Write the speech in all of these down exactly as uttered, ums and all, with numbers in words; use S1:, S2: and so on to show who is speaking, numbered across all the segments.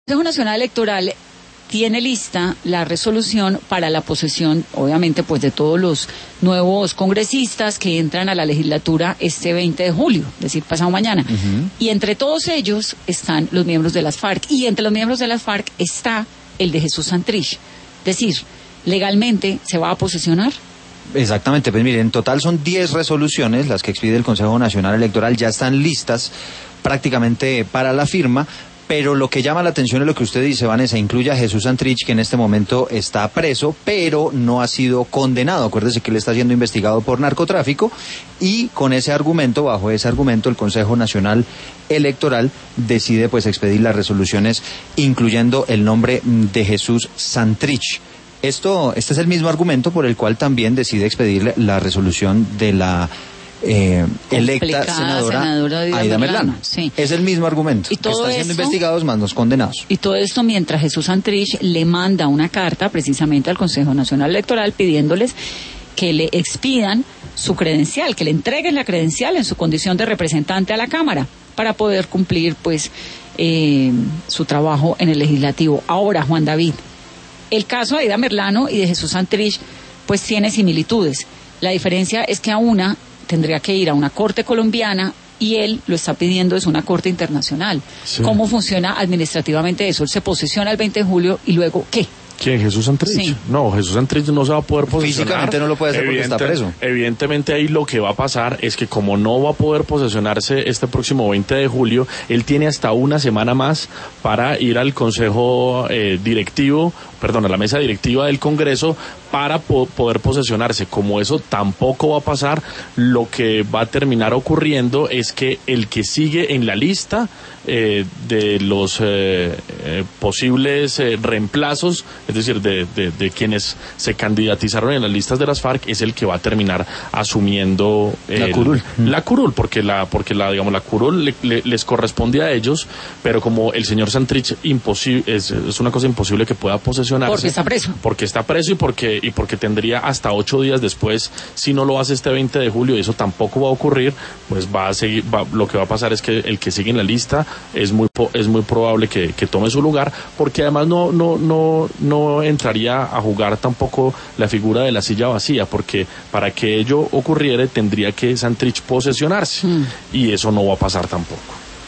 S1: El Consejo Nacional Electoral tiene lista la resolución para la posesión, obviamente, pues de todos los nuevos congresistas que entran a la legislatura este veinte de julio, es decir, pasado mañana. Uh-huh. Y entre todos ellos están los miembros de las FARC, y entre los miembros de las FARC está el de Jesús Santrich. Es decir, legalmente se va a posesionar.
S2: Exactamente, pues miren, en total son diez resoluciones las que expide el Consejo Nacional Electoral, ya están listas prácticamente para la firma. Pero lo que llama la atención es lo que usted dice, Vanessa, incluye a Jesús Santrich, que en este momento está preso, pero no ha sido condenado. Acuérdese que él está siendo investigado por narcotráfico, y con ese argumento, bajo ese argumento, el Consejo Nacional Electoral decide pues expedir las resoluciones, incluyendo el nombre de Jesús Santrich. Esto, este es el mismo argumento por el cual también decide expedir la resolución de la Eh, electa senadora, senadora Aida, Aida Merlano.
S1: Sí.
S2: Es el mismo argumento.
S1: Y todo
S2: están siendo
S1: esto,
S2: investigados más no condenados.
S1: Y todo esto mientras Jesús Santrich le manda una carta precisamente al Consejo Nacional Electoral pidiéndoles que le expidan su credencial, que le entreguen la credencial en su condición de representante a la Cámara para poder cumplir pues eh, su trabajo en el legislativo. Ahora, Juan David, el caso de Aida Merlano y de Jesús Santrich pues tiene similitudes. La diferencia es que a una tendría que ir a una corte colombiana y él lo está pidiendo es una corte internacional. Sí. ¿Cómo funciona administrativamente eso? Él se posesiona el veinte de julio y luego, ¿qué?
S3: ¿Quién? ¿Jesús Santrich? Sí. No, Jesús Santrich no se va a poder posesionar.
S2: Físicamente no lo puede hacer porque está preso.
S3: Evidentemente ahí lo que va a pasar es que como no va a poder posesionarse este próximo veinte de julio, él tiene hasta una semana más para ir al Consejo eh, Directivo, perdón, a la mesa directiva del Congreso para po- poder posesionarse. Como eso tampoco va a pasar, lo que va a terminar ocurriendo es que el que sigue en la lista eh, de los eh, eh, posibles eh, reemplazos, es decir, de, de, de quienes se candidatizaron en las listas de las FARC, es el que va a terminar asumiendo el,
S2: la curul.
S3: La curul, porque la, porque la, digamos, la curul le, le, les corresponde a ellos, pero como el señor Santrich imposible, es, es una cosa imposible que pueda posesionarse.
S1: Porque está preso.
S3: Porque está preso y porque, y porque tendría hasta ocho días después, si no lo hace este veinte de julio, y eso tampoco va a ocurrir, pues va a seguir, va, lo que va a pasar es que el que sigue en la lista es muy, es muy probable que, que tome su lugar, porque además no, no, no, no entraría a jugar tampoco la figura de la silla vacía, porque para que ello ocurriera tendría que Santrich posesionarse, mm. y eso no va a pasar tampoco.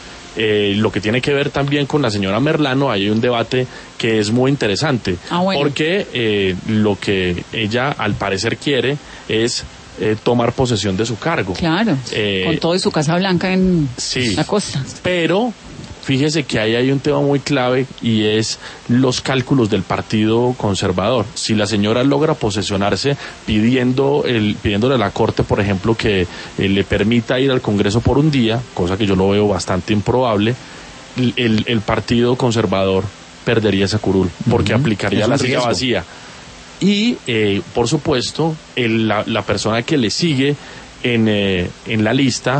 S3: Eh, lo que tiene que ver también con la señora Merlano, hay un debate que es muy interesante,
S1: ah, bueno.
S3: porque eh, lo que ella al parecer quiere es eh, tomar posesión de su cargo.
S1: Claro, eh, con todo y su Casa Blanca en
S3: sí,
S1: la costa.
S3: Pero fíjese que ahí hay un tema muy clave y es los cálculos del Partido Conservador. Si la señora logra posesionarse pidiendo el, pidiéndole a la Corte, por ejemplo, que eh, le permita ir al Congreso por un día, cosa que yo lo veo bastante improbable, el, el Partido Conservador perdería esa curul, porque uh-huh. aplicaría la silla vacía. Y, eh, por supuesto, el, la, la persona que le sigue en, eh, en la lista,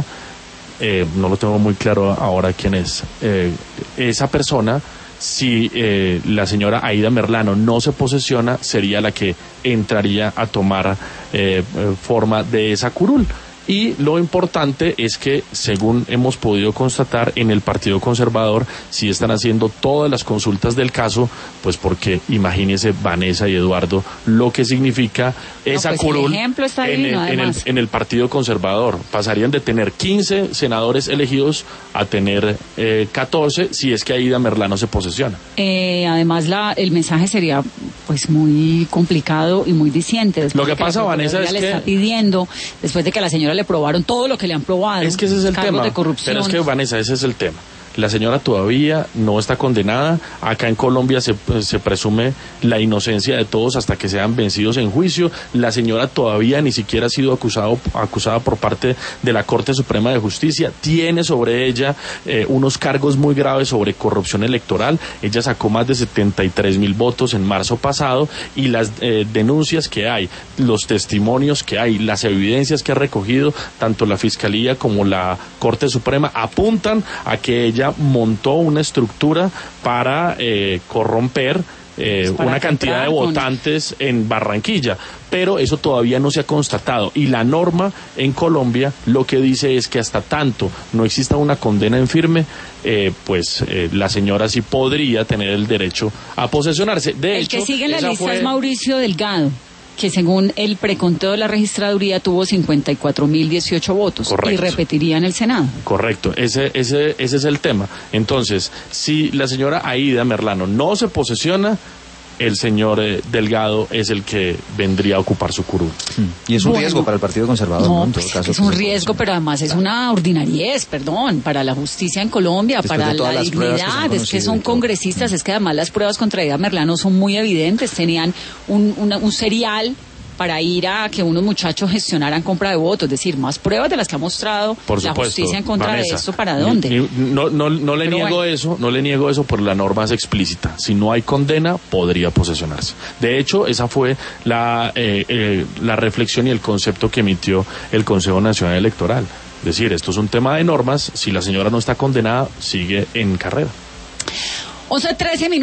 S3: Eh, no lo tengo muy claro ahora quién es, eh, esa persona, si eh, la señora Aida Merlano no se posesiona, sería la que entraría a tomar eh, forma de esa curul. Y lo importante es que, según hemos podido constatar, en el Partido Conservador sí están haciendo todas las consultas del caso, pues porque imagínese, Vanessa y Eduardo, lo que significa esa
S1: no, pues
S3: curul
S1: el ejemplo está
S3: en,
S1: divino,
S3: el, en, el, en el Partido Conservador. Pasarían de tener quince senadores elegidos a tener eh, catorce si es que Aida Merlano se posesiona.
S1: Eh, además, la, el mensaje sería pues muy complicado y muy diciente.
S3: Lo que, que pasa, Vanessa, es
S1: le
S3: que...
S1: está pidiendo, después de que a la señora le probaron todo lo que le han probado.
S3: Es que ese es el tema.
S1: De corrupción.
S3: Pero es que, Vanessa, ese es el tema. La señora todavía no está condenada. Acá en Colombia se, se presume la inocencia de todos hasta que sean vencidos en juicio. La señora todavía ni siquiera ha sido acusado, acusada por parte de la Corte Suprema de Justicia. Tiene sobre ella eh, unos cargos muy graves sobre corrupción electoral. Ella sacó más de setenta y tres mil votos en marzo pasado, y las eh, denuncias que hay, los testimonios que hay, las evidencias que ha recogido tanto la Fiscalía como la Corte Suprema apuntan a que ella montó una estructura para eh, corromper eh,
S1: pues
S3: una cantidad de votantes con... en Barranquilla, pero eso todavía no se ha constatado. Y la norma en Colombia lo que dice es que hasta tanto no exista una condena en firme, eh, pues eh, la señora sí podría tener el derecho a posesionarse. De
S1: el
S3: hecho,
S1: que sigue en la lista
S3: fue...
S1: es Mauricio Delgado, que según el preconteo de la registraduría tuvo cincuenta y cuatro mil dieciocho votos. Correcto. Y repetiría en el Senado.
S3: Correcto, ese, ese, ese es el tema. Entonces, si la señora Aída Merlano no se posesiona, el señor eh, Delgado es el que vendría a ocupar su curul.
S2: Hmm. Y es un bueno, riesgo para el Partido Conservador, ¿no?
S1: No,
S2: En
S1: pues
S2: todo caso,
S1: es un riesgo, pero además es una ordinariez, perdón, para la justicia en Colombia, Después para la dignidad. Que es que son congresistas, es que además las pruebas contra Aída Merlano son muy evidentes. Tenían un, una, un serial para ir a que unos muchachos gestionaran compra de votos, es decir, más pruebas de las que ha mostrado
S3: por
S1: la
S3: supuesto,
S1: justicia en contra
S3: Vanessa,
S1: de esto, ¿para dónde?
S3: Ni, no, no, no le
S1: Pero
S3: niego
S1: bueno.
S3: eso, no le niego eso, porque la norma es explícita. Si no hay condena, podría posesionarse. De hecho, esa fue la, eh, eh, la reflexión y el concepto que emitió el Consejo Nacional Electoral. Es decir, esto es un tema de normas, si la señora no está condenada, sigue en carrera.
S1: once trece minutos.